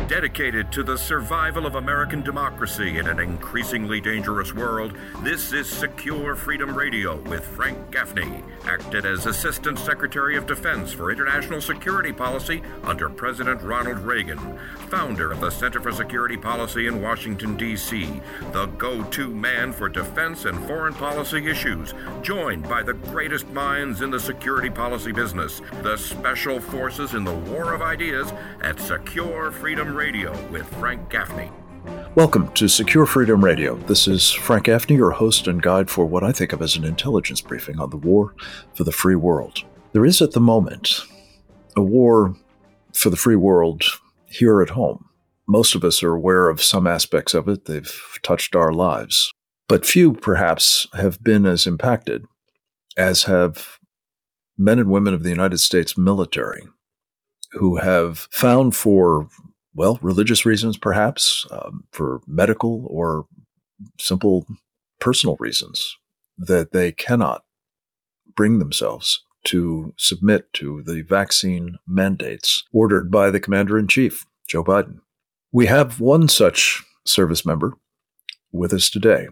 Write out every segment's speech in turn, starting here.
Dedicated to the survival of American democracy in an increasingly dangerous world, this is Secure Freedom Radio with Frank Gaffney, acted as Assistant Secretary of Defense for International Security Policy under President Ronald Reagan, founder of the Center for Security Policy in Washington, D.C., the go-to man for defense and foreign policy issues, joined by the greatest minds in the security policy business, the special forces in the war of ideas at Secure Freedom Radio with Frank Gaffney. Welcome to Secure Freedom Radio. This is Frank Gaffney, your host and guide for what I think of as an intelligence briefing on the war for the free world. There is at the moment a war for the free world here at home. Most of us are aware of some aspects of it. They've touched our lives. But few, perhaps, have been as impacted as have men and women of the United States military who have found for religious reasons, perhaps, for medical or simple personal reasons, that they cannot bring themselves to submit to the vaccine mandates ordered by the Commander-in-Chief, Joe Biden. We have one such service member with us today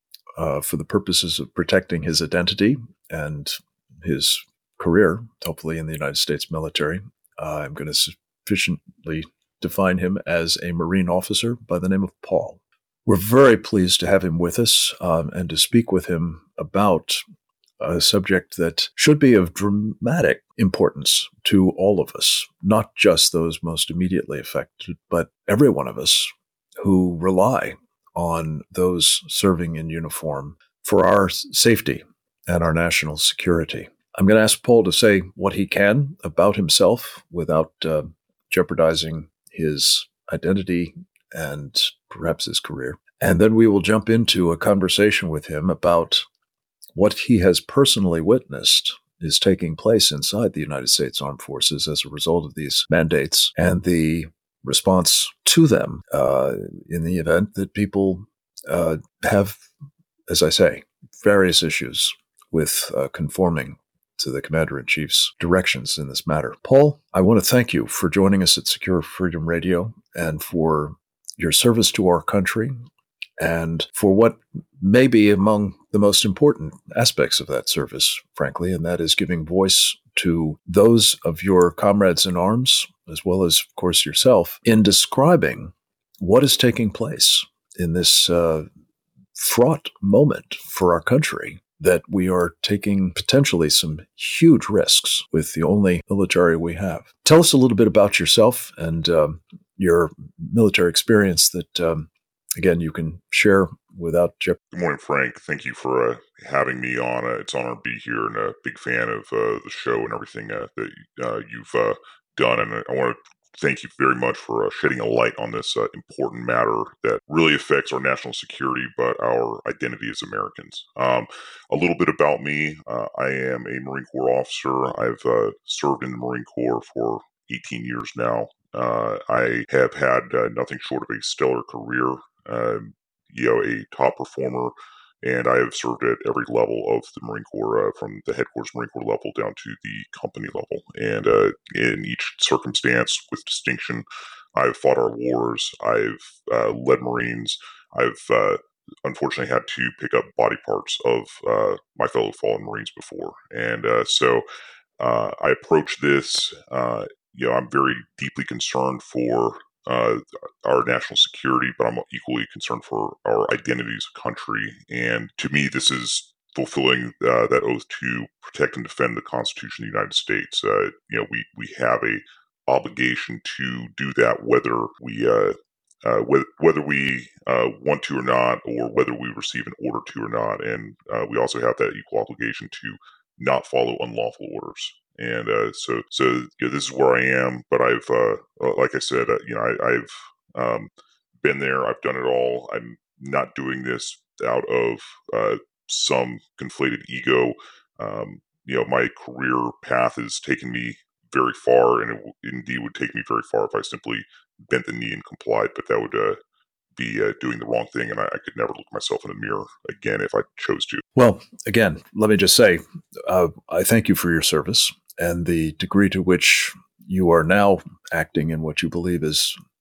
for the purposes of protecting his identity and his career, hopefully in the United States military. I'm going to sufficiently define him as a Marine officer by the name of Paul. We're very pleased to have him with us and to speak with him about a subject that should be of dramatic importance to all of us, not just those most immediately affected, but every one of us who rely on those serving in uniform for our safety and our national security. I'm going to ask Paul to say what he can about himself without jeopardizing his identity and perhaps his career. And then we will jump into a conversation with him about what he has personally witnessed is taking place inside the United States Armed Forces as a result of these mandates and the response to them in the event that people have, as I say, various issues with conforming to the Commander-in-Chief's directions in this matter. Paul, I want to thank you for joining us at Secure Freedom Radio and for your service to our country and for what may be among the most important aspects of that service, frankly, and that is giving voice to those of your comrades in arms, as well as, of course, yourself, in describing what is taking place in this fraught moment for our country, that we are taking potentially some huge risks with the only military we have. Tell us a little bit about yourself and your military experience that, again, you can share without jeopardy. Good morning, Frank. Thank you for having me on. It's an honor to be here and a big fan of the show and everything that you've done. And I want to thank you very much for shedding a light on this important matter that really affects our national security, but our identity as Americans. A little bit about me. I am a Marine Corps officer. I've served in the Marine Corps for 18 years now. I have had nothing short of a stellar career, a top performer, and I have served at every level of the Marine Corps, from the headquarters Marine Corps level down to the company level. And in each circumstance with distinction, I've fought our wars, I've led Marines, I've unfortunately had to pick up body parts of my fellow fallen Marines before. And so I approach this, I'm very deeply concerned for our national security, but I'm equally concerned for our identity as a country. And to me, this is fulfilling that oath to protect and defend the Constitution of the United States. We have a obligation to do that, whether we want to or not, or whether we receive an order to or not. And we also have that equal obligation to not follow unlawful orders. And so this is where I am. But I've, like I said, I've been there. I've done it all. I'm not doing this out of some conflated ego. My career path has taken me very far, and it indeed would take me very far if I simply bent the knee and complied. But that would be doing the wrong thing, and I could never look myself in the mirror again if I chose to. Well, again, let me just say, I thank you for your service and the degree to which you are now acting in what you believe is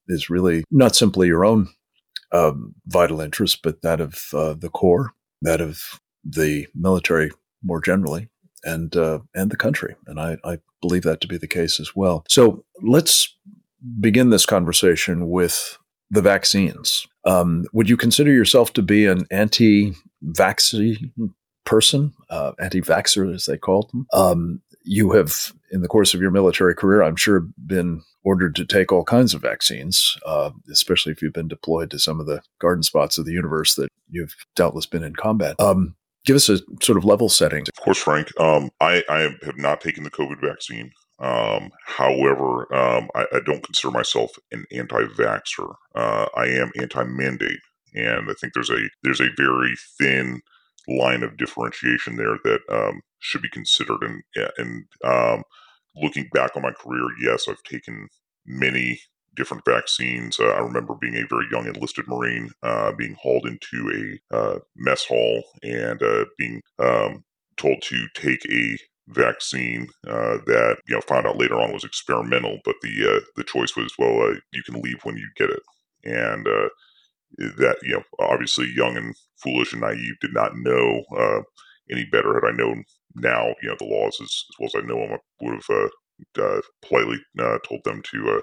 is really not simply your own vital interest, but that of the Corps, that of the military more generally, and the country. And I believe that to be the case as well. So let's begin this conversation with the vaccines. Would you consider yourself to be an anti-vaccine person, anti-vaxxer as they call them? You have, in the course of your military career, I'm sure, been ordered to take all kinds of vaccines, especially if you've been deployed to some of the garden spots of the universe that you've doubtless been in combat. Give us a sort of level setting. Of course, Frank. I have not taken the COVID vaccine. However, I don't consider myself an anti-vaxxer. I am anti-mandate, and I think there's a very thin line of differentiation there that should be considered. And looking back on my career, yes, I've taken many different vaccines. I remember being a very young enlisted Marine, being hauled into a mess hall and being told to take a vaccine that found out later on was experimental, but the choice was, well, you can leave when you get it. And that, obviously young and foolish and naive, did not know any better. Had I known now, the laws as well as I know them, I would have politely told them to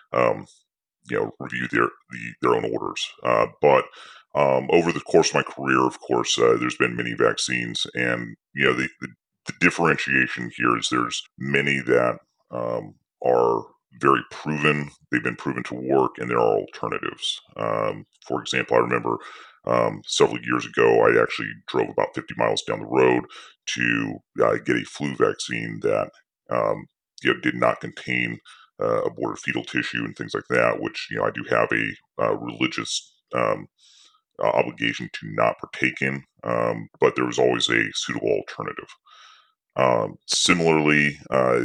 review their own orders. But over the course of my career, of course, there's been many vaccines, and the differentiation here is there's many that are very proven. They've been proven to work, and there are alternatives. For example, I remember several years ago, I actually drove about 50 miles down the road to get a flu vaccine that did not contain aborted fetal tissue and things like that, which I do have a religious obligation to not partake in, but there was always a suitable alternative. Similarly,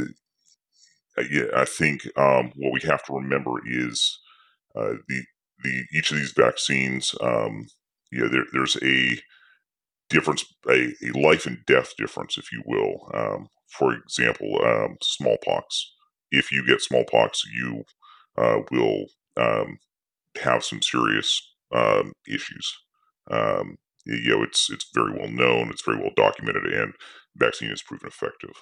I think what we have to remember is each of these vaccines. There's a difference, a life and death difference, if you will. For example, smallpox. If you get smallpox, you will have some serious issues. It's very well known, it's very well documented, and vaccine is proven effective.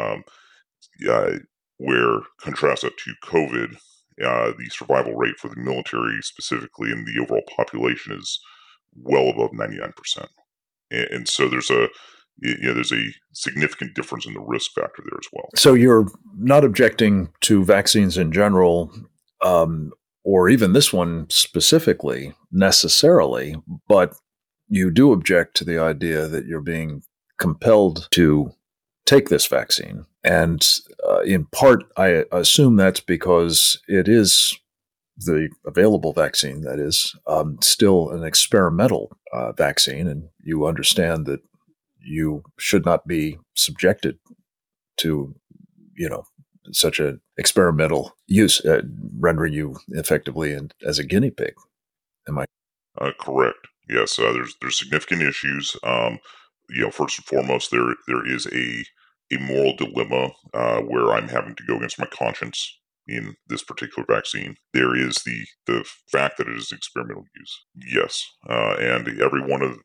Where contrast that to COVID, the survival rate for the military specifically and the overall population is well above 99%. And so there's a significant difference in the risk factor there as well. So you're not objecting to vaccines in general, or even this one specifically necessarily, but you do object to the idea that you're being compelled to take this vaccine. And in part, I assume that's because it is the available vaccine, that is, still an experimental vaccine, and you understand that you should not be subjected to, such an experimental use, rendering you effectively as a guinea pig. Am I correct? Yes, there's significant issues. First and foremost, there is a moral dilemma where I'm having to go against my conscience in this particular vaccine. There is the fact that it is experimental use. Yes, and every one of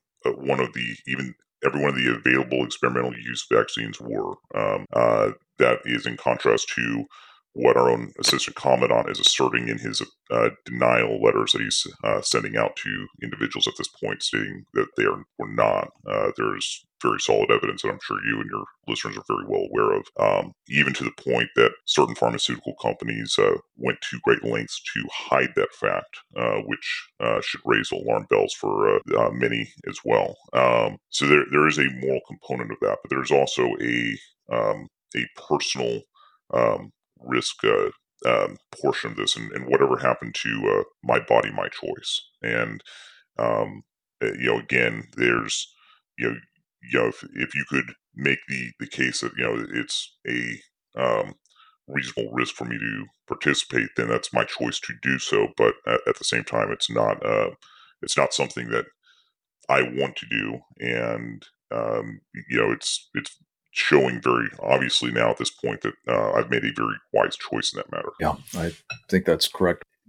the available experimental use vaccines were. That is in contrast to what our own assistant commandant is asserting in his denial letters that he's sending out to individuals at this point, stating that they were not. There's very solid evidence that I'm sure you and your listeners are very well aware of, even to the point that certain pharmaceutical companies went to great lengths to hide that fact, which should raise alarm bells for many as well. So there is a moral component of that, but there's also a personal risk portion of this, and whatever happened to my body, my choice. And again, there's if you could make the case that it's a reasonable risk for me to participate, then that's my choice to do so. But at the same time, it's not something that I want to do, and it's showing very obviously now at this point that I've made a very wise choice in that matter. Yeah, I think that's correct.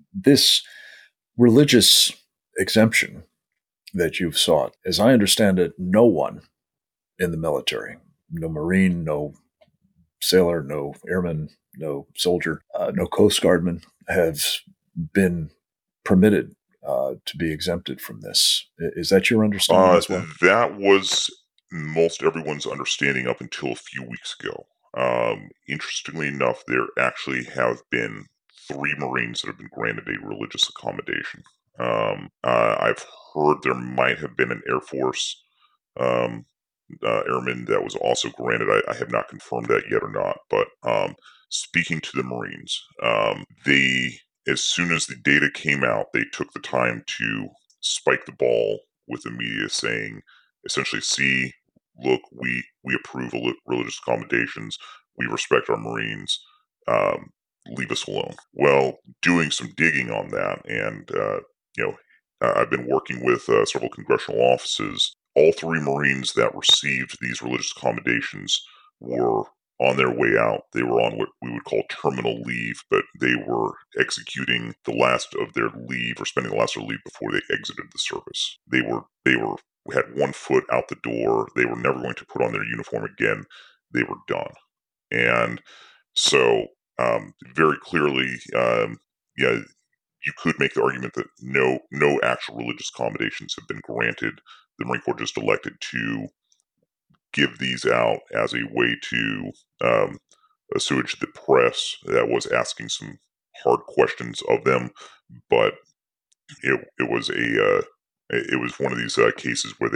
This religious exemption that you've sought, as I understand it, no one in the military, no Marine, no sailor, no airman, no soldier, no Coast Guardman have been permitted to be exempted from this. Is that your understanding as well? That was most everyone's understanding up until a few weeks ago. Interestingly enough, there actually have been 3 Marines that have been granted a religious accommodation. I've heard there might have been an Air Force um, airman that was also granted. I have not confirmed that yet or not, but speaking to the Marines, as soon as the data came out, they took the time to spike the ball with the media saying, essentially, see, look, we approve of religious accommodations. We respect our Marines. Leave us alone. Well, doing some digging on that, and I've been working with several congressional offices. All 3 Marines that received these religious accommodations were on their way out. They were on what we would call terminal leave, but they were executing the last of their leave or spending the last of their leave before they exited the service. They had one foot out the door. They were never going to put on their uniform again. They were done. And so, very clearly, you could make the argument that no actual religious accommodations have been granted. The Marine Corps just elected to give these out as a way to assuage the press that was asking some hard questions of them. But it was it was one of these cases where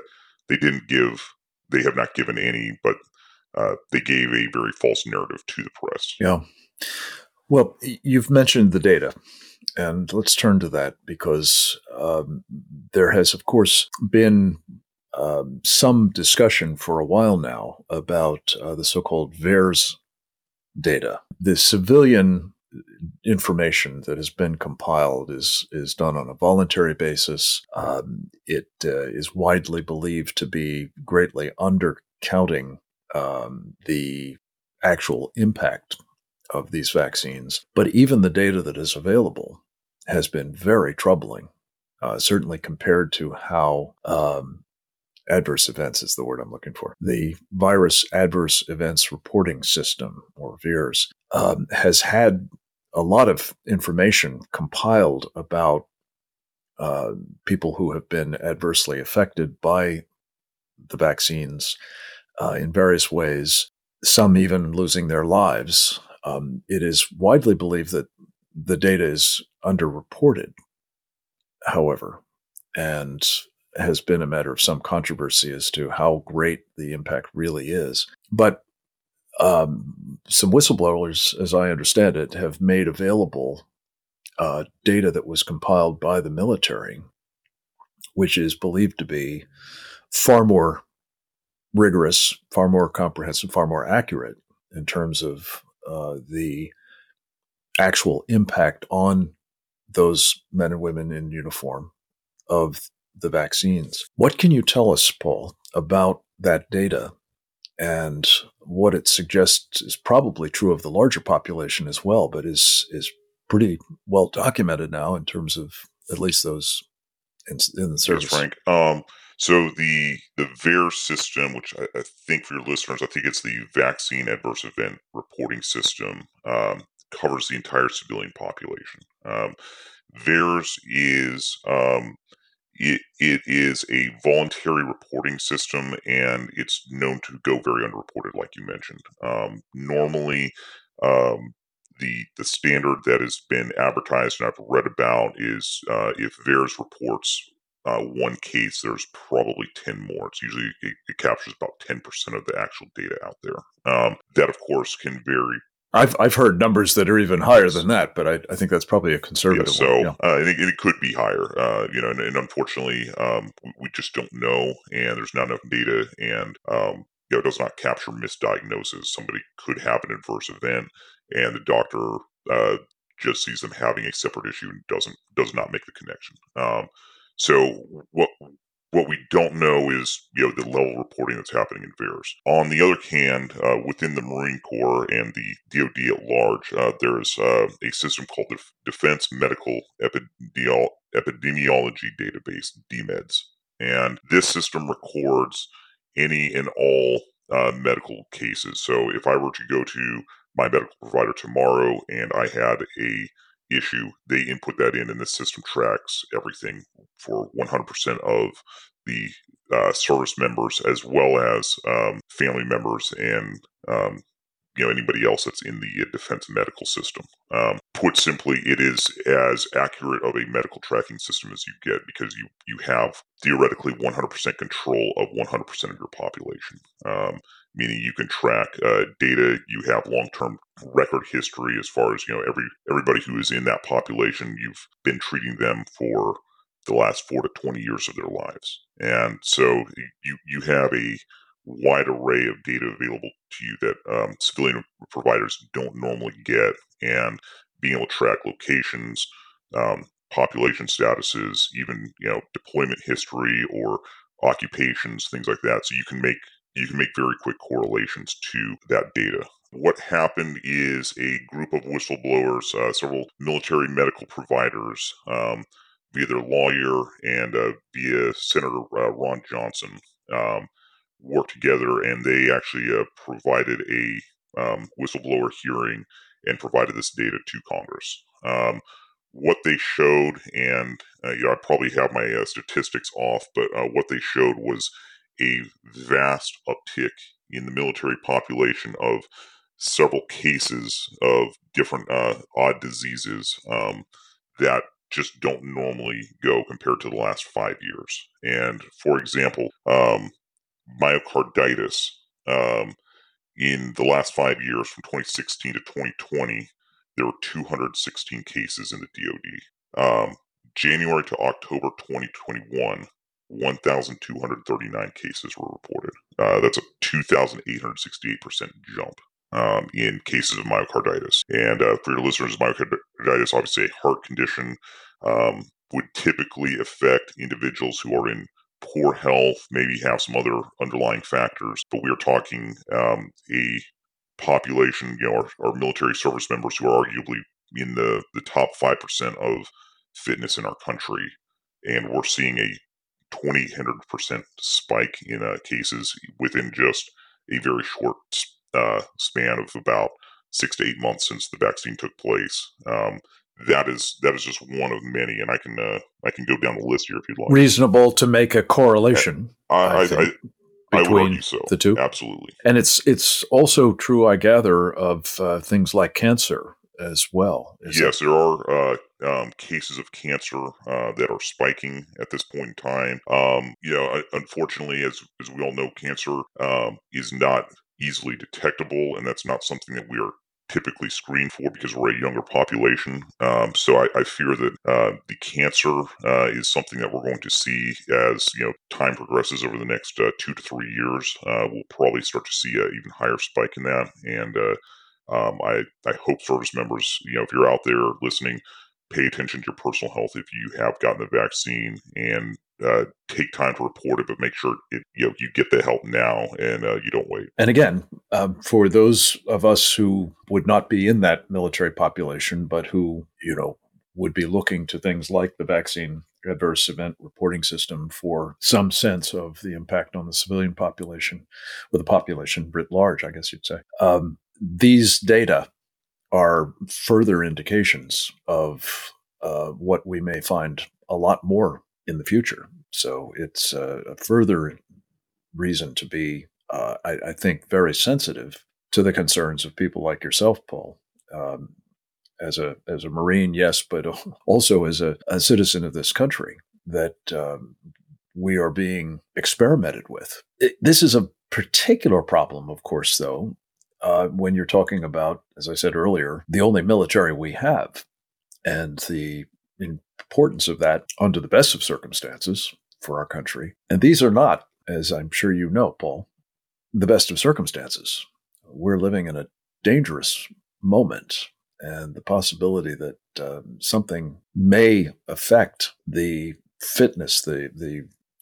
they have not given any, but they gave a very false narrative to the press. Yeah. Well, you've mentioned the data, and let's turn to that because there has, of course, been some discussion for a while now about the so-called VAERS data. The civilian information that has been compiled is done on a voluntary basis. It is widely believed to be greatly undercounting the actual impact of these vaccines. But even the data that is available has been very troubling, certainly compared to how adverse events is the word I'm looking for. The Virus Adverse Events Reporting System, or VAERS, has had a lot of information compiled about people who have been adversely affected by the vaccines in various ways, some even losing their lives. It is widely believed that the data is underreported, however, and has been a matter of some controversy as to how great the impact really is. But some whistleblowers, as I understand it, have made available data that was compiled by the military, which is believed to be far more rigorous, far more comprehensive, far more accurate in terms of the actual impact on those men and women in uniform of the vaccines. What can you tell us, Paul, about that data and what it suggests is probably true of the larger population as well, but is pretty well documented now in terms of at least those in the service? Yes, Frank. So the VAERS system, which I think for your listeners, I think it's the Vaccine Adverse Event Reporting System, covers the entire civilian population. VAERS is it is a voluntary reporting system, and it's known to go very underreported, like you mentioned. Normally, the standard that has been advertised and I've read about is if VAERS reports one case, there's probably 10 more. It's usually it captures about 10% of the actual data out there. That, of course, can vary. I've heard numbers that are even higher than that, but I think that's probably a conservative one. Yeah. I think it could be higher, and unfortunately, we just don't know, and there's not enough data, and it does not capture misdiagnosis. Somebody could have an adverse event, and the doctor just sees them having a separate issue and does not make the connection. So What we don't know is, the level of reporting that's happening in VAERS. On the other hand, within the Marine Corps and the DoD at large, there is a system called the Defense Medical Epidemiology Database, DMEDS. And this system records any and all medical cases. So if I were to go to my medical provider tomorrow and I had a issue, they input that in, and the system tracks everything for 100% of the service members, as well as family members and anybody else that's in the defense medical system. Put simply, it is as accurate of a medical tracking system as you get, because you have theoretically 100% control of 100% of your population. Meaning you can track data, you have long-term record history as far as, everybody who is in that population, you've been treating them for the last 4 to 20 years of their lives. And so you have a wide array of data available to you that civilian providers don't normally get, and being able to track locations, population statuses, even deployment history or occupations, things like that. So you can make very quick correlations to that data. What happened is a group of whistleblowers, several military medical providers, via their lawyer and via Senator Ron Johnson, worked together, and they actually provided a whistleblower hearing and provided this data to Congress. What they showed, and I probably have my statistics off, but what they showed was a vast uptick in the military population of several cases of different odd diseases that just don't normally go compared to the last 5 years. And for example, myocarditis, in the last 5 years, from 2016 to 2020, there were 216 cases in the DoD. January to October 2021, 1,239 cases were reported. That's a 2,868% jump in cases of myocarditis. And for your listeners, myocarditis, obviously a heart condition, would typically affect individuals who are in poor health, maybe have some other underlying factors. But we are talking a population, our military service members, who are arguably in the top 5% of fitness in our country. And we're seeing a 2,800% spike in cases within just a very short span of about 6 to 8 months since the vaccine took place. That is just one of many, and I can go down the list here if you'd like. Reasonable to make a correlation. I think, I would argue so. The two, absolutely, and it's also true, I gather, of things like cancer as well. Yes, there are cases of cancer that are spiking at this point in time. Unfortunately, as we all know, cancer is not easily detectable, and that's not something that we are typically screened for because we're a younger population. So I fear that the cancer is something that we're going to see as time progresses over the next 2 to 3 years. We'll probably start to see an even higher spike in that. And I hope service members, if you're out there listening, pay attention to your personal health if you have gotten the vaccine, and take time to report it, but make sure you get the help now and you don't wait. And again, for those of us who would not be in that military population, but who would be looking to things like the vaccine adverse event reporting system for some sense of the impact on the civilian population, or the population writ large, I guess you'd say. These data are further indications of what we may find a lot more in the future. So it's a further reason to be, I think, very sensitive to the concerns of people like yourself, Paul. As a Marine, yes, but also as a citizen of this country, that we are being experimented with. This is a particular problem, of course, though, when you're talking about, as I said earlier, the only military we have, and the importance of that under the best of circumstances for our country. And these are not, as I'm sure you know, Paul, the best of circumstances. We're living in a dangerous moment, and the possibility that something may affect the fitness, the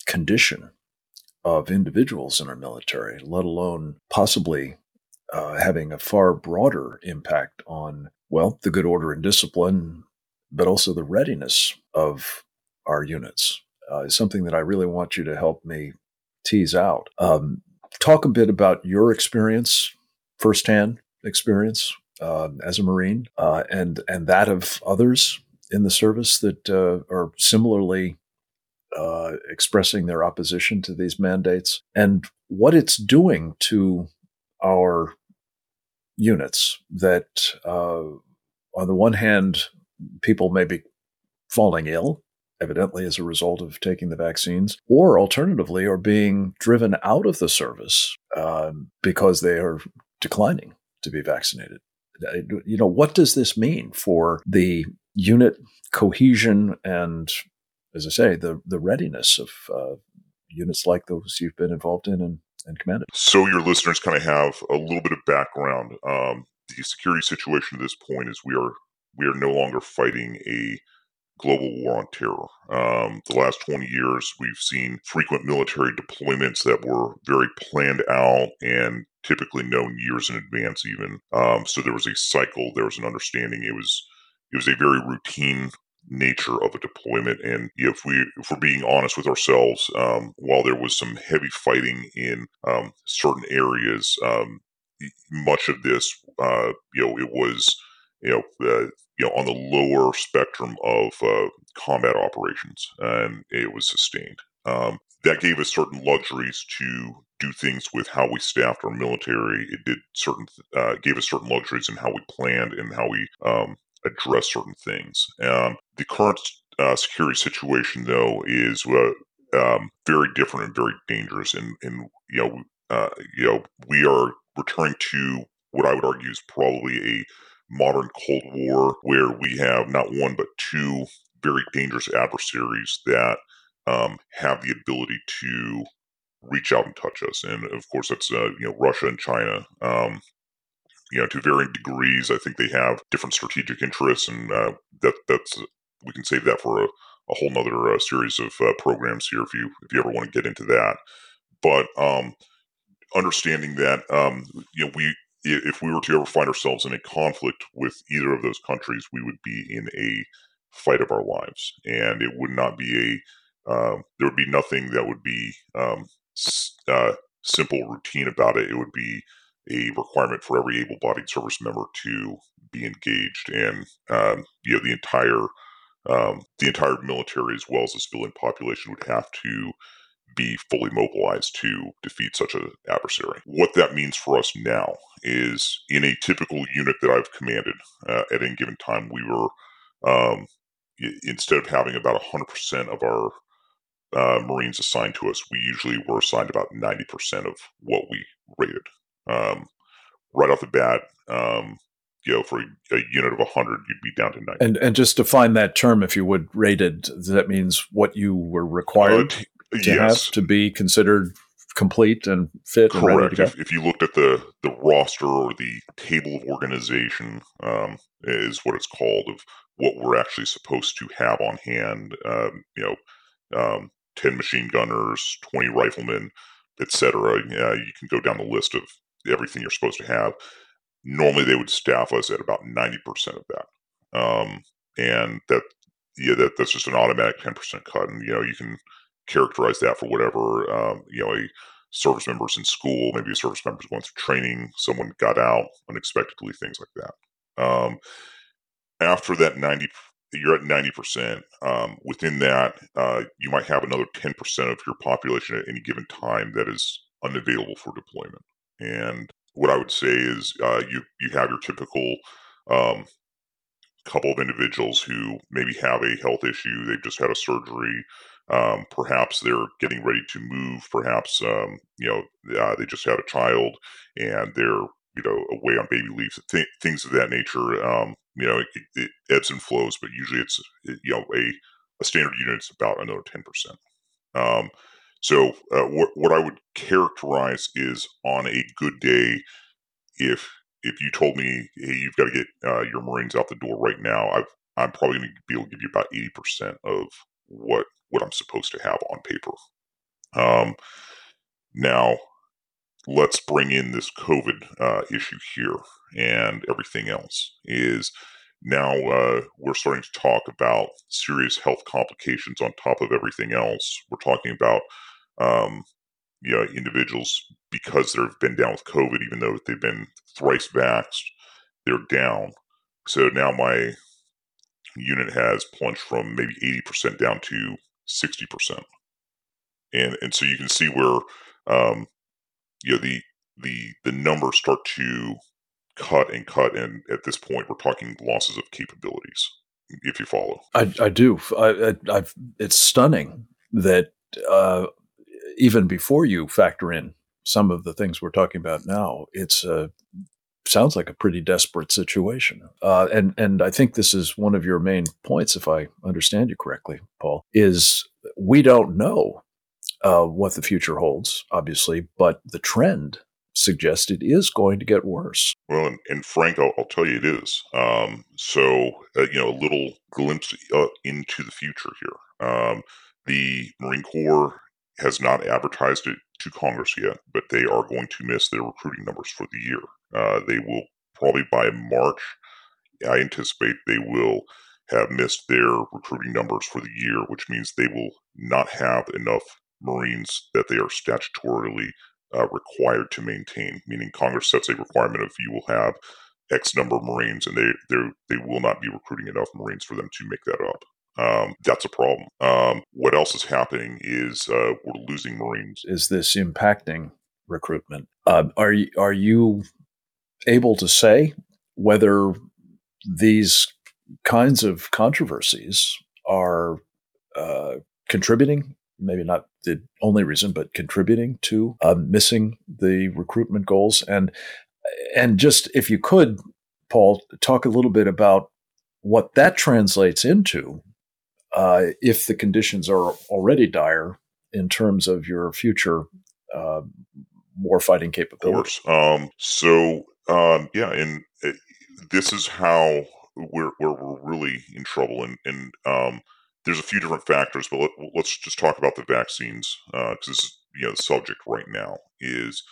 condition of individuals in our military, let alone possibly having a far broader impact on, well, the good order and discipline, but also the readiness of our units, is something that I really want you to help me tease out. Talk a bit about your experience, firsthand experience as a Marine, and that of others in the service that are similarly expressing their opposition to these mandates, and what it's doing to our units. That on the one hand, people may be falling ill, evidently as a result of taking the vaccines, or alternatively are being driven out of the service because they are declining to be vaccinated. What does this mean for the unit cohesion and, as I say, the readiness of units like those you've been involved in and commanded? So your listeners kind of have a little bit of background. The security situation at this point is we are no longer fighting a global war on terror. The last 20 years, we've seen frequent military deployments that were very planned out and typically known years in advance even. So there was a cycle, there was an understanding. It was a very routine nature of a deployment. And if we're being honest with ourselves, while there was some heavy fighting in certain areas, much of this, it was, on the lower spectrum of combat operations, and it was sustained. That gave us certain luxuries to do things with how we staffed our military. It gave us certain luxuries in how we planned and how we addressed certain things. The current security situation, though, is very different and very dangerous. And we are returning to what I would argue is probably a modern Cold War, where we have not one but two very dangerous adversaries that have the ability to reach out and touch us. And of course, that's Russia and China. To varying degrees, I think they have different strategic interests, and that's we can save that for a whole nother series of programs here if you ever want to get into that. But understanding that if we were to ever find ourselves in a conflict with either of those countries, we would be in a fight of our lives, and it would not be there would be nothing that would be simple routine about it. It would be a requirement for every able-bodied service member to be engaged, and the entire military as well as the civilian population would have to be fully mobilized to defeat such an adversary. What that means for us now is, in a typical unit that I've commanded, at any given time, we were, instead of having about 100% of our Marines assigned to us, we usually were assigned about 90% of what we rated. Right off the bat, for a unit of 100, you'd be down to 90. And just define that term, if you would, rated. That means what you were required to have to be considered complete and fit. Correct. And ready to go. If you looked at the roster or the table of organization, is what it's called, of what we're actually supposed to have on hand, 10 machine gunners, 20 riflemen, etc. You can go down the list of everything you're supposed to have. Normally, they would staff us at about 90% of that, and that's just an automatic 10% cut. And you can characterize that for whatever. A service member's in school, maybe a service member's going through training, someone got out unexpectedly, things like that. After that 90, you're at 90%. Within that, you might have another 10% of your population at any given time that is unavailable for deployment. And what I would say is, you have your typical couple of individuals who maybe have a health issue. They've just had a surgery. Perhaps they're getting ready to move. Perhaps they just had a child and they're away on baby leave. Things of that nature. It ebbs and flows, but usually it's a standard unit is about another 10%. So what I would characterize is, on a good day, if you told me, hey, you've got to get your Marines out the door right now, I'm probably going to be able to give you about 80% of what I'm supposed to have on paper. Now, let's bring in this COVID issue here, and everything else is now we're starting to talk about serious health complications on top of everything else. We're talking about individuals, because they've been down with COVID, even though they've been thrice vaxxed, they're down. So now my unit has plunged from maybe 80% down to 60%. And so you can see where the numbers start to cut, and at this point we're talking losses of capabilities, if you follow. I do. It's stunning that even before you factor in some of the things we're talking about now, it's sounds like a pretty desperate situation. And I think this is one of your main points, if I understand you correctly, Paul, is we don't know what the future holds, obviously, but the trend suggests it is going to get worse. Well, and Frank, I'll tell you it is. So, a little glimpse into the future here. The Marine Corps has not advertised it to Congress yet, but they are going to miss their recruiting numbers for the year. They will probably by March, I anticipate they will have missed their recruiting numbers for the year, which means they will not have enough Marines that they are statutorily required to maintain, meaning Congress sets a requirement of you will have X number of Marines, and they will not be recruiting enough Marines for them to make that up. That's a problem. What else is happening is we're losing Marines. Is this impacting recruitment? Are you able to say whether these kinds of controversies are contributing? Maybe not the only reason, but contributing to missing the recruitment goals. And just, if you could, Paul, talk a little bit about what that translates into if the conditions are already dire in terms of your future warfighting capabilities. Of course. And this is how we're really in trouble. And there's a few different factors, but let's just talk about the vaccines, because this is the subject right now. Is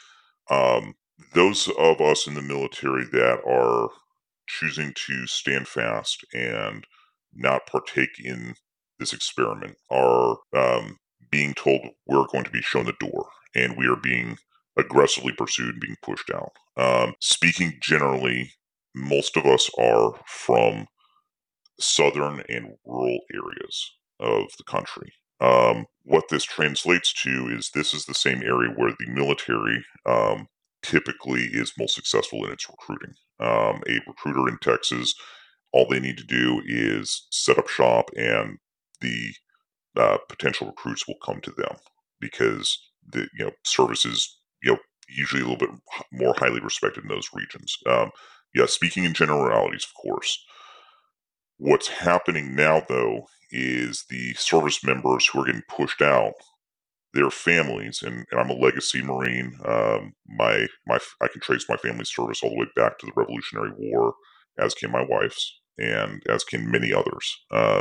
those of us in the military that are choosing to stand fast and not partake in this experiment are being told we're going to be shown the door, and we are being aggressively pursued and being pushed out. Speaking generally, most of us are from southern and rural areas of the country. What this translates to is this is the same area where the military typically is most successful in its recruiting. A recruiter in Texas, all they need to do is set up shop, and the potential recruits will come to them, because the service is usually a little bit more highly respected in those regions. Speaking in generalities, of course. What's happening now, though, is the service members who are getting pushed out, their families, and I'm a legacy Marine. I can trace my family's service all the way back to the Revolutionary War, as can my wife's, and as can many others.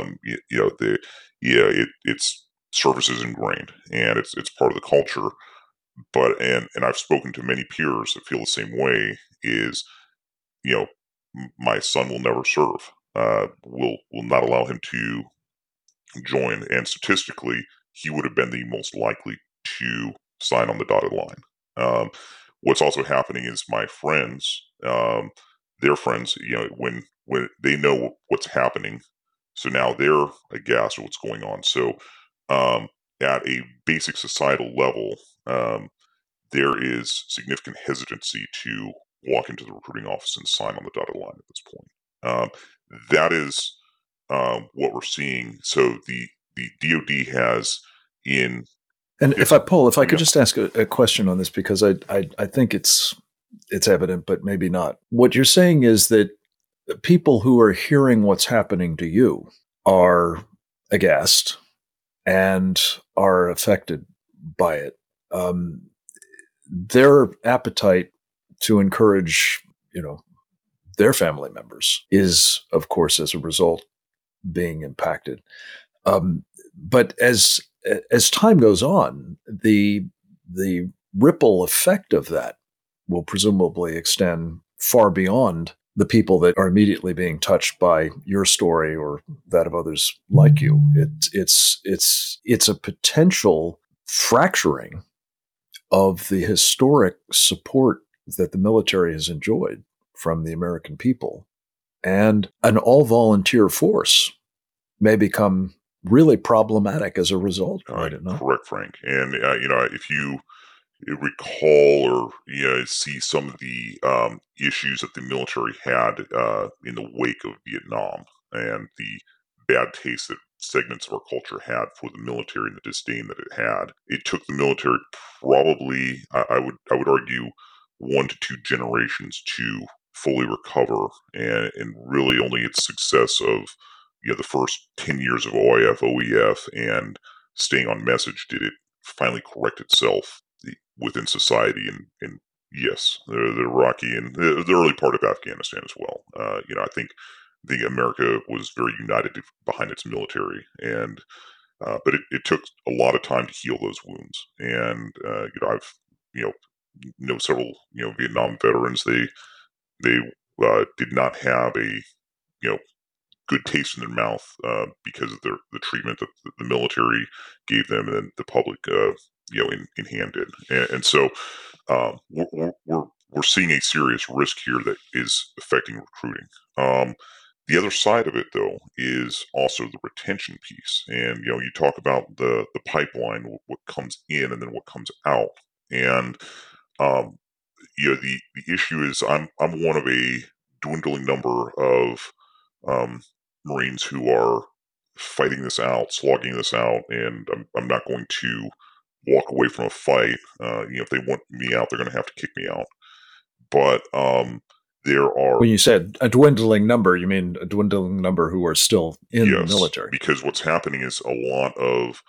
It's service is ingrained, and it's part of the culture. But and I've spoken to many peers that feel the same way. Is my son will never serve. Will not allow him to join, and statistically, he would have been the most likely to sign on the dotted line. What's also happening is my friends, their friends, when they know what's happening, so now they're aghast at what's going on. So, at a basic societal level, there is significant hesitancy to walk into the recruiting office and sign on the dotted line at this point. That is what we're seeing. So the DoD has in. And if I could just ask a question on this, because I think it's evident, but maybe not. What you're saying is that people who are hearing what's happening to you are aghast and are affected by it. Their appetite to encourage, their family members is, of course, as a result, being impacted. But as as time goes on, the ripple effect of that will presumably extend far beyond the people that are immediately being touched by your story or that of others like you. It's a potential fracturing of the historic support that the military has enjoyed from the American people. And an all-volunteer force may become really problematic as a result. Might it not? Correct, Frank. And, if you recall or see some of the issues that the military had in the wake of Vietnam and the bad taste that segments of our culture had for the military and the disdain that it had. It took the military probably, I would argue, 1 to 2 generations to fully recover, and really only its success of the first 10 years of OIF, OEF, and staying on message did it finally correct itself within society, and yes, the Iraqi and the early part of Afghanistan as well. I think America was very united behind its military, and but it took a lot of time to heal those wounds. And I've know several Vietnam veterans. They did not have a good taste in their mouth because of the treatment that the military gave them, and then the public in hand did. And so we're seeing a serious risk here that is affecting recruiting. The other side of it, though, is also the retention piece. And you talk about the pipeline, what comes in and then what comes out. And the issue is I'm one of a dwindling number of Marines who are fighting this out, slogging this out, and I'm not going to walk away from a fight. If they want me out, they're going to have to kick me out. But there are... When you said a dwindling number, you mean a dwindling number who are still in the military? Because what's happening is a lot of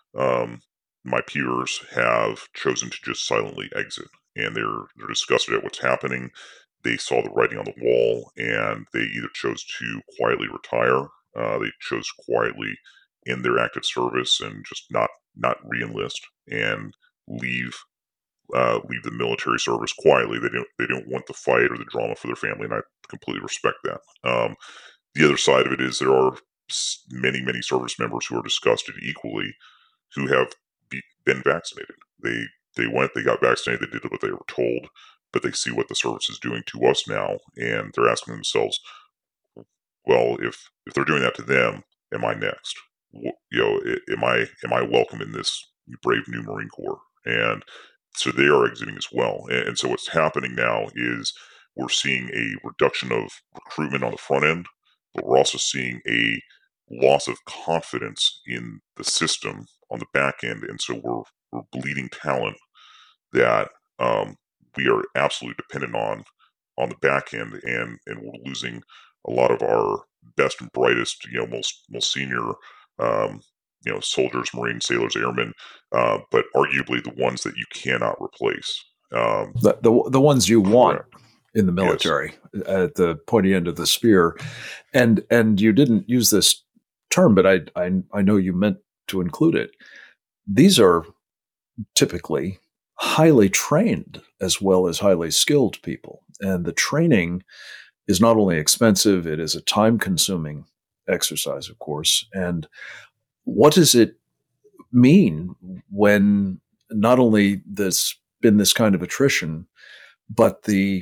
my peers have chosen to just silently exit, and they're disgusted at what's happening. They saw the writing on the wall, and they either chose to quietly retire, they chose quietly end their active service and just not re-enlist and leave the military service quietly. They don't want the fight or the drama for their family, and I completely respect that. The other side of it is there are many service members who are disgusted equally, who have been vaccinated. They went, they got vaccinated, they did what they were told, but they see what the service is doing to us now, and they're asking themselves, well, if they're doing that to them, am I next? Am I welcome in this brave new Marine Corps? And so they are exiting as well. And so what's happening now is we're seeing a reduction of recruitment on the front end, but we're also seeing a loss of confidence in the system on the back end. And so we're bleeding talent that we are absolutely dependent on the back end, and we're losing a lot of our best and brightest, most senior, soldiers, Marines, sailors, airmen, but arguably the ones that you cannot replace. The ones you want in the military, yes, at the pointy end of the spear. And you didn't use this term, but I know you meant to include it. These are typically highly trained as well as highly skilled people. And the training is not only expensive, it is a time-consuming exercise, of course. And what does it mean when not only there's been this kind of attrition, but the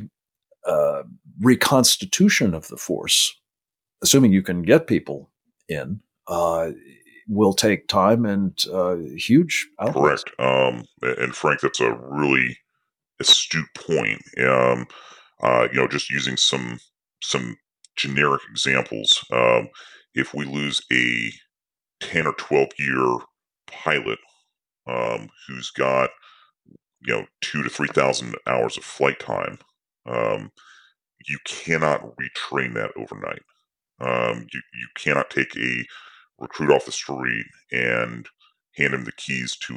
reconstitution of the force, assuming you can get people in, will take time and huge outlays. Correct. And Frank, that's a really astute point. Just using some generic examples. If we lose a 10 or 12 year pilot who's got 2,000 to 3,000 hours of flight time, you cannot retrain that overnight. You cannot take a recruit off the street and hand him the keys to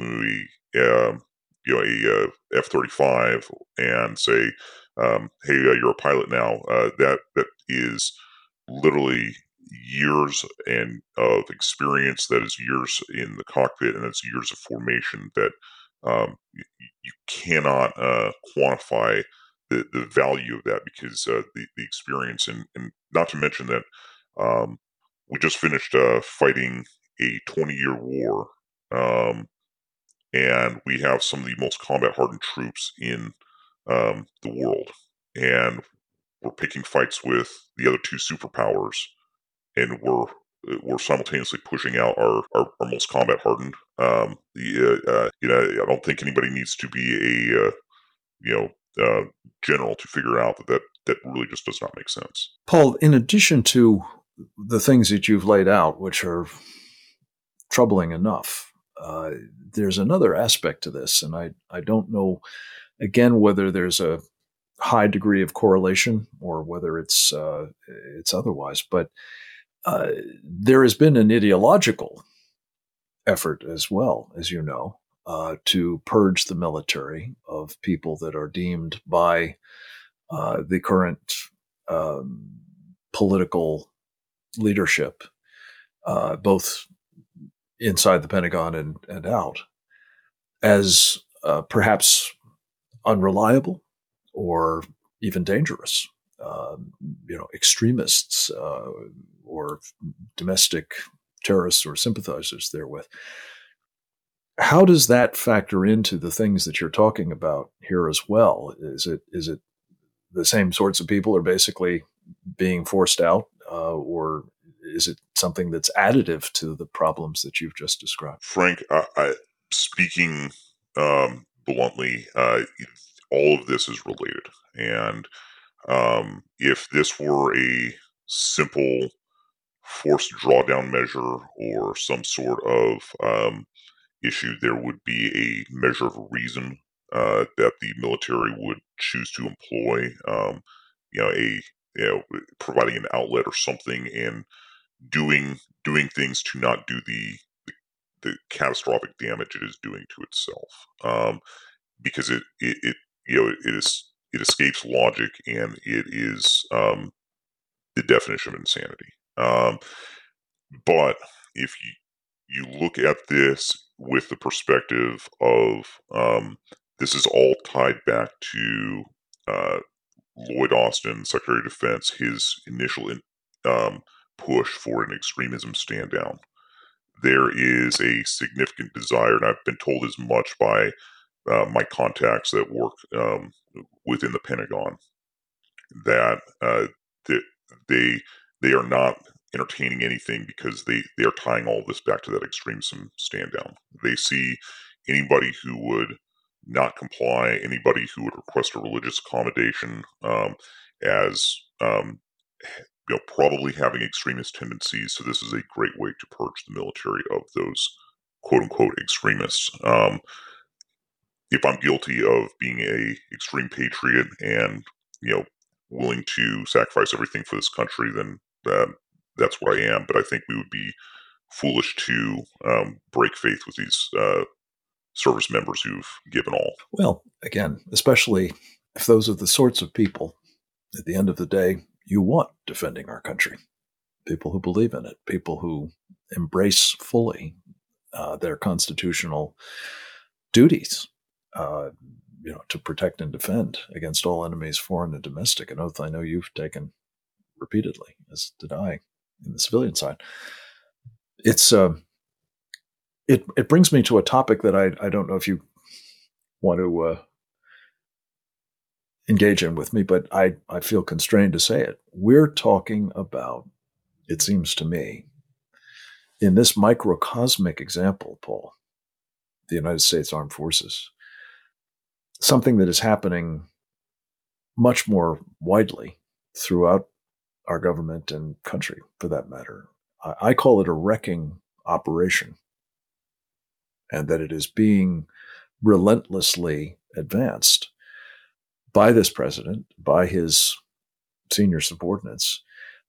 a F-35 and say, "Hey, you're a pilot now." That is literally years and of experience, that is years in the cockpit, and it's years of formation that you cannot quantify the value of that, because the experience, and not to mention that we just finished fighting a 20-year war, and we have some of the most combat hardened troops in the world, and we're picking fights with the other two superpowers, and we're simultaneously pushing out our most combat hardened. I don't think anybody needs to be a general to figure out that really just does not make sense. Paul, in addition to the things that you've laid out, which are troubling enough, there's another aspect to this, and I don't know, again, whether there's a high degree of correlation or whether it's otherwise, but there has been an ideological effort as well, as you know, to purge the military of people that are deemed by the current political leadership, both inside the Pentagon and out, as perhaps unreliable or even dangerous, extremists or domestic terrorists or sympathizers therewith. How does that factor into the things that you're talking about here as well? Is it the same sorts of people are basically being forced out, or is it something that's additive to the problems that you've just described? Frank, speaking bluntly, all of this is related. And if this were a simple forced drawdown measure or some sort of issue, there would be a measure of reason that the military would choose to employ, providing an outlet or something, and doing things to not do the catastrophic damage it is doing to itself, because it escapes logic, and it is the definition of insanity. But if you look at this with the perspective of this is all tied back to Lloyd Austin, Secretary of Defense, his initial push for an extremism stand down. There is a significant desire, and I've been told as much by my contacts that work within the Pentagon, that they are not entertaining anything because they are tying all of this back to that extremism stand down. They see anybody who would not comply, anybody who would request a religious accommodation, as probably having extremist tendencies. So this is a great way to purge the military of those quote unquote extremists. If I'm guilty of being a extreme patriot and willing to sacrifice everything for this country, then that's what I am. But I think we would be foolish to break faith with these service members who've given all. Well, again, especially if those are the sorts of people, at the end of the day, you want defending our country. People who believe in it, people who embrace fully their constitutional duties, to protect and defend against all enemies, foreign and domestic, an oath I know you've taken repeatedly, as did I, in the civilian side. It's it brings me to a topic that I don't know if you want to engage in with me, but I feel constrained to say it. We're talking about, it seems to me, in this microcosmic example, Paul, the United States Armed Forces, something that is happening much more widely throughout our government and country, for that matter. I call it a wrecking operation, and that it is being relentlessly advanced by this president, by his senior subordinates,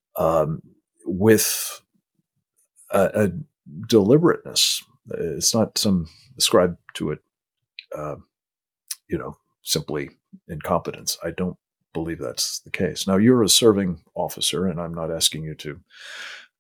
with a deliberateness. It's not some ascribed to it, simply incompetence. I don't believe that's the case. Now, you're a serving officer, and I'm not asking you to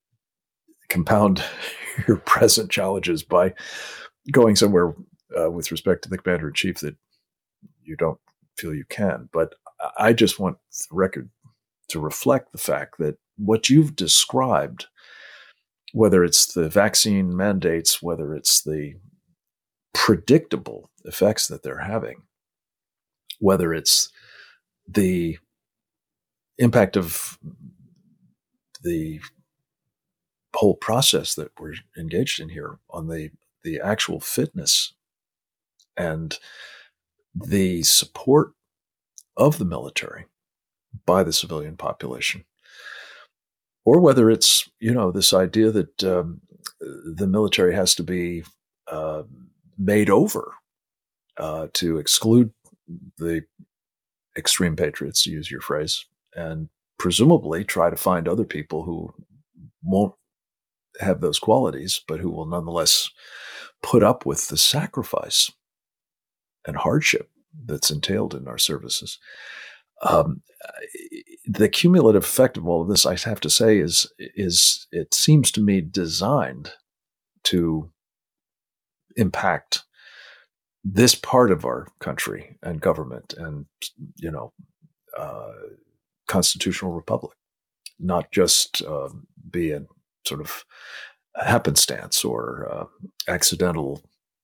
compound your present challenges by going somewhere with respect to the commander-in-chief that you don't feel you can. But I just want the record to reflect the fact that what you've described, whether it's the vaccine mandates, whether it's the predictable effects that they're having, whether it's the impact of the whole process that we're engaged in here on the actual fitness and the support of the military by the civilian population, or whether it's, this idea that the military has to be made over to exclude the extreme patriots, to use your phrase, and presumably try to find other people who won't have those qualities, but who will nonetheless put up with the sacrifice and hardship that's entailed in our services. The cumulative effect of all of this, I have to say, is it seems to me designed to impact this part of our country and government and, constitutional republic, not just be a sort of happenstance or accidental,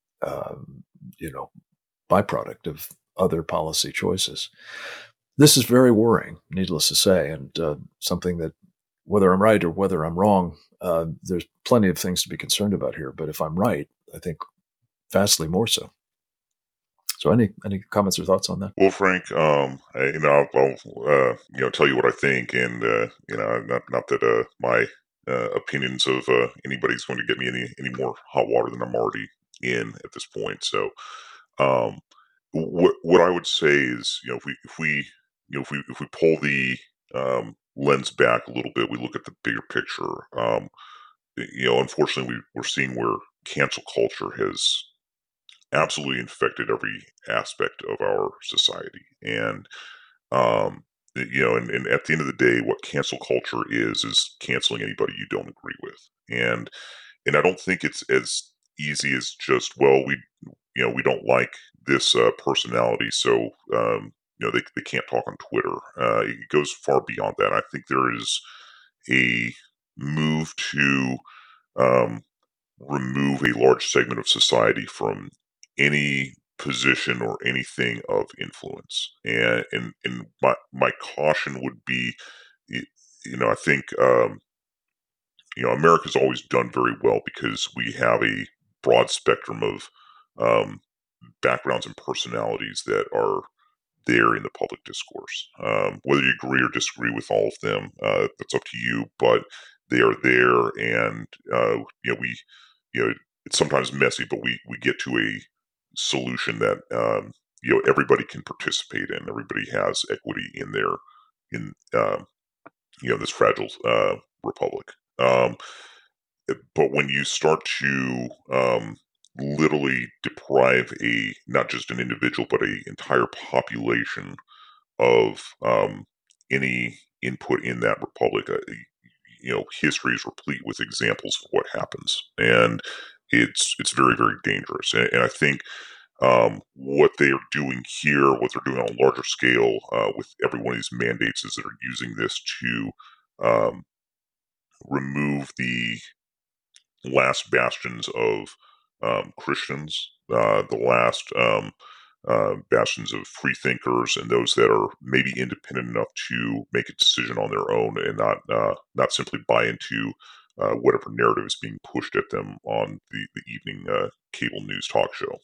byproduct of other policy choices. This is very worrying, needless to say, and something that, whether I'm right or whether I'm wrong, there's plenty of things to be concerned about here. But if I'm right, I think vastly more so. So, any comments or thoughts on that? Well, Frank, I'll tell you what I think, and not that my opinions of anybody's going to get me any more hot water than I'm already in at this point. So, what I would say is, if we pull the lens back a little bit, we look at the bigger picture. Unfortunately, we're seeing where cancel culture has absolutely infected every aspect of our society, and and at the end of the day, what cancel culture is canceling anybody you don't agree with, and I don't think it's as easy as just, well, we don't like this personality, so they can't talk on Twitter. It goes far beyond that. I think there is a move to remove a large segment of society from any position or anything of influence. And my caution would be, I think America's always done very well because we have a broad spectrum of backgrounds and personalities that are there in the public discourse. Whether you agree or disagree with all of them, that's up to you. But they are there, and it's sometimes messy, but we get to a solution that everybody can participate in. Everybody has equity in this fragile republic. But when you start to literally deprive not just an individual but an entire population of any input in that republic, history is replete with examples of what happens, and it's very, very dangerous. And I think what they are doing here, what they're doing on a larger scale with every one of these mandates, is that are using this to remove the last bastions of Christians, the last bastions of free thinkers, and those that are maybe independent enough to make a decision on their own and not simply buy into whatever narrative is being pushed at them on the evening cable news talk show.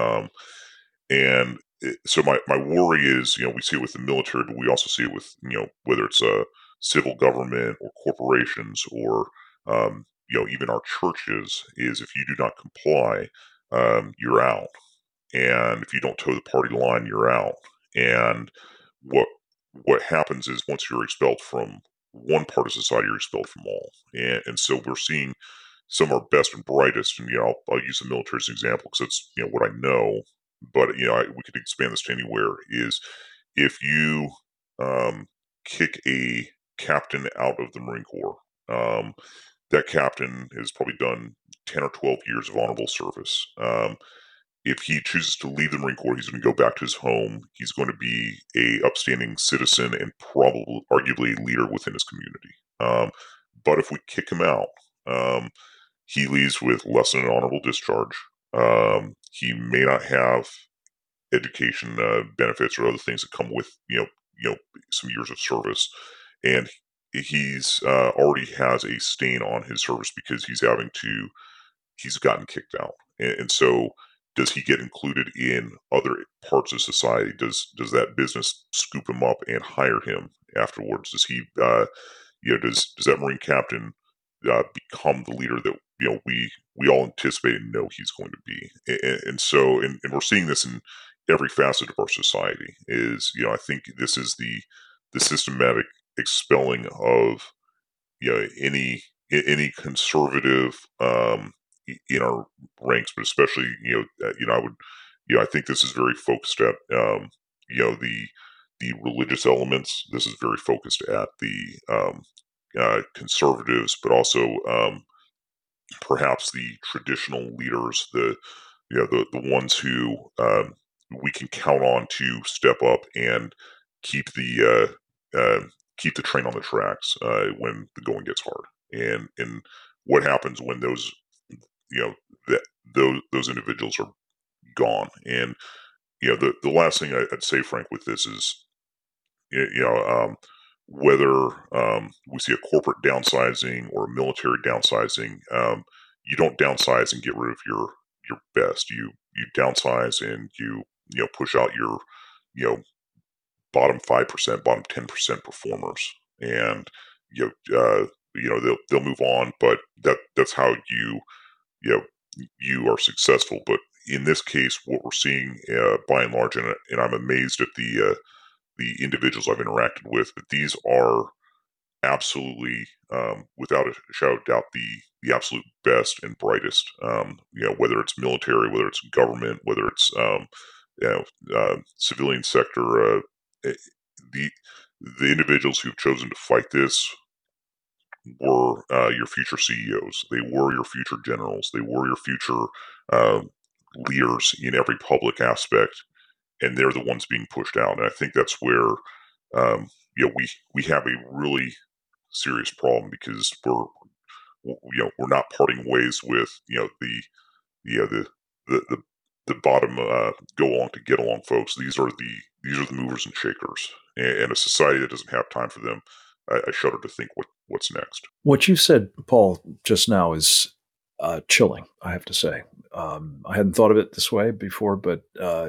So my worry is, we see it with the military, but we also see it with, whether it's a civil government or corporations or, even our churches, is if you do not comply, you're out. And if you don't toe the party line, you're out. And what happens is, once you're expelled from one part of society, you're expelled from all. And so we're seeing some of our best and brightest, and I'll use the military as an example because it's what I know. But we could expand this to anywhere. Is if you kick a captain out of the Marine Corps, that captain has probably done 10 or 12 years of honorable service. If he chooses to leave the Marine Corps, he's going to go back to his home. He's going to be a upstanding citizen and probably, arguably, a leader within his community. But if we kick him out, he leaves with less than an honorable discharge. He may not have education benefits or other things that come with some years of service, and he's already has a stain on his service because he's gotten kicked out, and so does he get included in other parts of society? Does that business scoop him up and hire him afterwards? Does he does that Marine captain become the leader that we all anticipate and know he's going to be? And so we're seeing this in every facet of our society. I think this is the systematic expelling of any conservative in our ranks, but especially I think this is very focused at the religious elements. This is very focused at the conservatives, but also perhaps the traditional leaders, the ones who we can count on to step up and keep the train on the tracks when the going gets hard. And what happens when those those individuals are gone? And the last thing I'd say, Frank, with this is whether we see a corporate downsizing or a military downsizing, you don't downsize and get rid of your best. You downsize and you push out your bottom 5%, bottom 10% performers, and they'll move on. But that's how you are successful. But in this case, what we're seeing by and large, and I'm amazed at the individuals I've interacted with, but these are absolutely, without a shadow of doubt, the absolute best and brightest. Whether it's military, whether it's government, whether it's civilian sector, the individuals who've chosen to fight this were your future CEOs. They were your future generals. They were your future leaders in every public aspect, and they're the ones being pushed out. And I think that's where we have a really serious problem, because we're not parting ways with the bottom go along to get along folks. These are the movers and shakers, and a society that doesn't have time for them. I shudder to think what's next. What you said, Paul, just now is chilling, I have to say. I hadn't thought of it this way before, but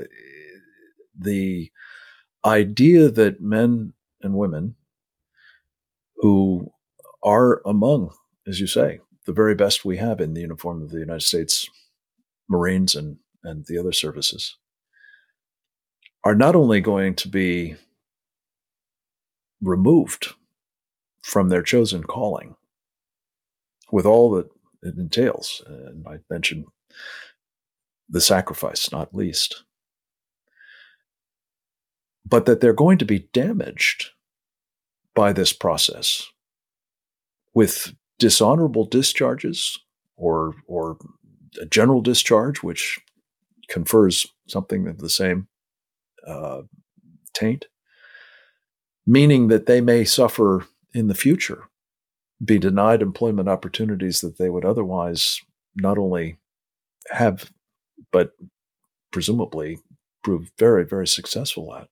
the idea that men and women who are among, as you say, the very best we have in the uniform of the United States Marines and the other services, are not only going to be removed from their chosen calling with all that it entails, and I mentioned the sacrifice, not least, but that they're going to be damaged by this process with dishonorable discharges or a general discharge, which confers something of the same taint, meaning that they may suffer in the future, be denied employment opportunities that they would otherwise not only have, but presumably prove very, very successful at,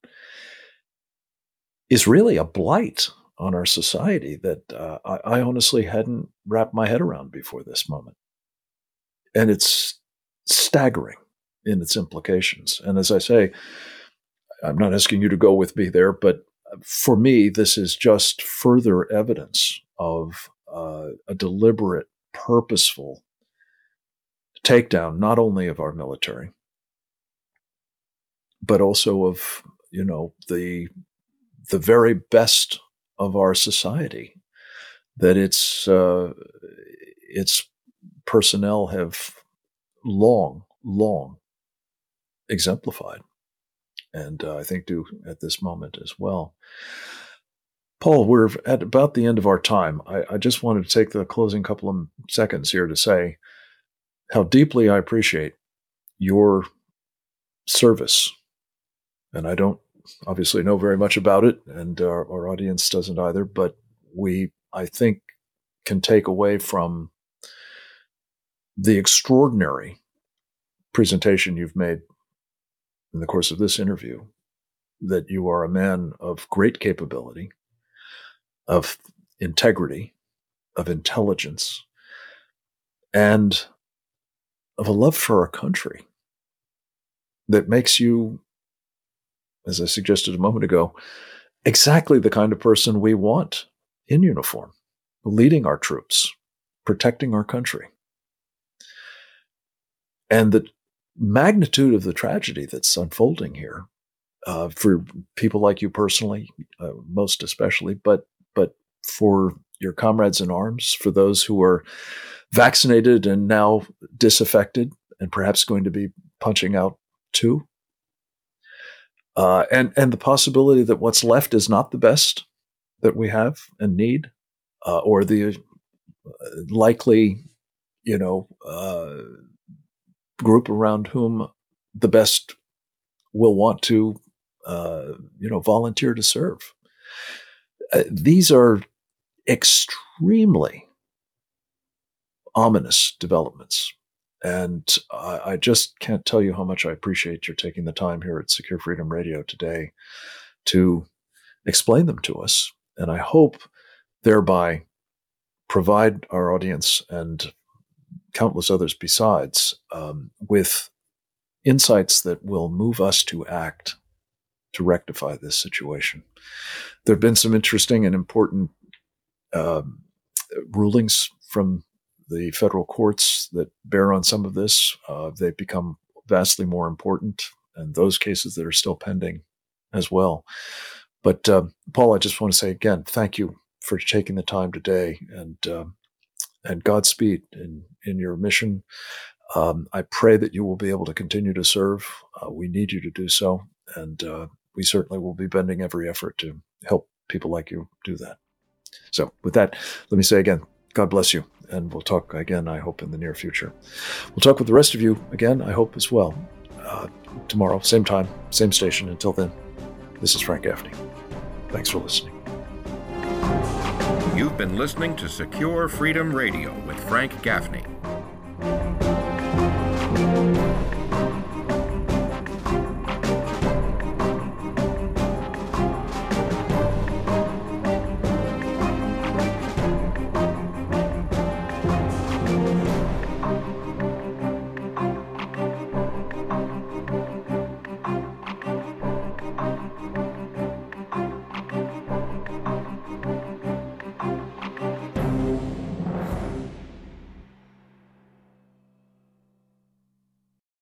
is really a blight on our society that I honestly hadn't wrapped my head around before this moment. And it's staggering in its implications. And as I say, I'm not asking you to go with me there, but for me, this is just further evidence of a deliberate, purposeful takedown, not only of our military, but also of, the very best of our society, that its personnel have long exemplified, and I think do at this moment as well. Paul, we're at about the end of our time. I just wanted to take the closing couple of seconds here to say how deeply I appreciate your service. And I don't obviously know very much about it, and our audience doesn't either, but we, I think, can take away from the extraordinary presentation you've made in the course of this interview that you are a man of great capability, of integrity, of intelligence, and of a love for our country that makes you, as I suggested a moment ago, exactly the kind of person we want in uniform, leading our troops, protecting our country. And the magnitude of the tragedy that's unfolding here, for people like you personally, most especially, but for your comrades in arms, for those who are vaccinated and now disaffected and perhaps going to be punching out too, and the possibility that what's left is not the best that we have and need, or the likely, group around whom the best will want to, volunteer to serve. These are extremely ominous developments. And I just can't tell you how much I appreciate your taking the time here at Secure Freedom Radio today to explain them to us. And I hope thereby provide our audience and countless others besides with insights that will move us to act to rectify this situation. There have been some interesting and important rulings from the federal courts that bear on some of this. They've become vastly more important, and those cases that are still pending as well. But Paul, I just want to say again, thank you for taking the time today, and Godspeed in your mission. I pray that you will be able to continue to serve. We need you to do so, and we certainly will be bending every effort to help people like you do that. So with that, let me say again, God bless you, and we'll talk again, I hope, in the near future. We'll talk with the rest of you again, I hope, as well, tomorrow, same time, same station. Until then, this is Frank Gaffney. Thanks for listening. You've been listening to Secure Freedom Radio with Frank Gaffney.